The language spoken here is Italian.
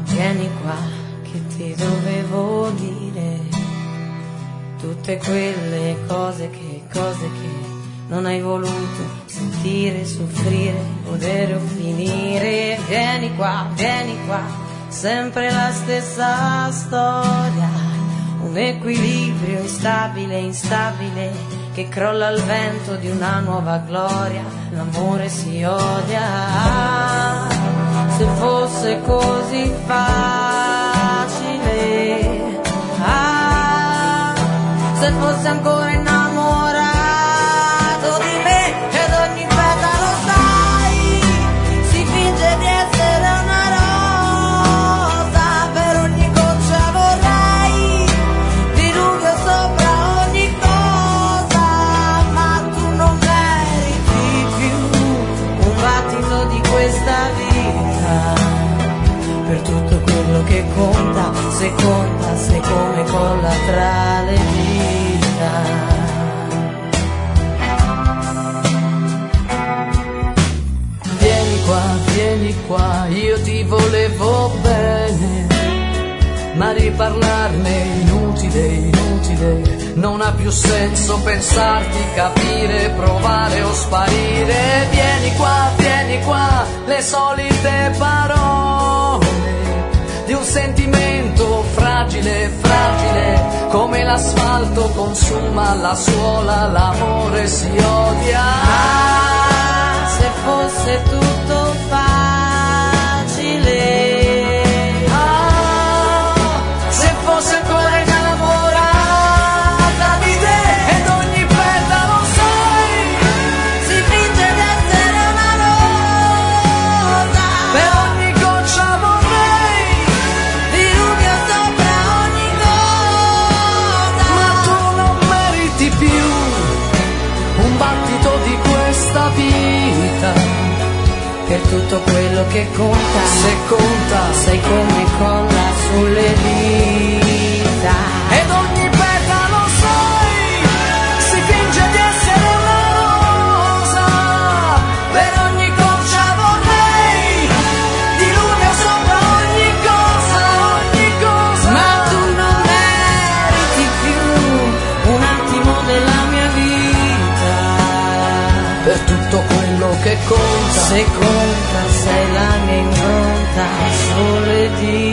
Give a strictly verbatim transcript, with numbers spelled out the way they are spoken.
vieni qua che ti dovevo dire tutte quelle cose che, cose che non hai voluto sentire, soffrire, godere o finire. Vieni qua, vieni qua, sempre la stessa storia, un equilibrio instabile, instabile, che crolla al vento di una nuova gloria. L'amore si odia, se fosse così facile, ah, se fosse ancora innamorato di me, ed ogni petalo sai, si finge di essere una rosa, per ogni goccia vorrei diluvio sopra ogni cosa, ma tu non meriti più un battito di questa vita, per tutto quello che conta, se conta, se come colla tra le dita. Vieni qua, vieni qua, io ti volevo bene, ma riparlarne inutile, inutile, non ha più senso pensarti, capire, provare o sparire. Vieni qua, vieni qua, le solite parole di un sentimento fragile, fragile, come l'asfalto consuma la suola, l'amore si odia. Ah, se fosse tutto facile, Ah, se fosse ancora innamorata di te, ed ogni petalo sai, si finge di essere una rosa, per ogni goccia vorrei, diluvio sopra ogni cosa, ma tu non meriti più un battito di questa vita, per tutto quello che conta, se conta, sei come colla sulle dita. ed ogni petalo sai, si finge di essere una rosa, per ogni goccia vorrei diluvio sopra ogni cosa, ogni cosa, Ma tu non meriti più un attimo della mia vita, per tutto quello che conta, se conta sei la mia impronta sulle dita.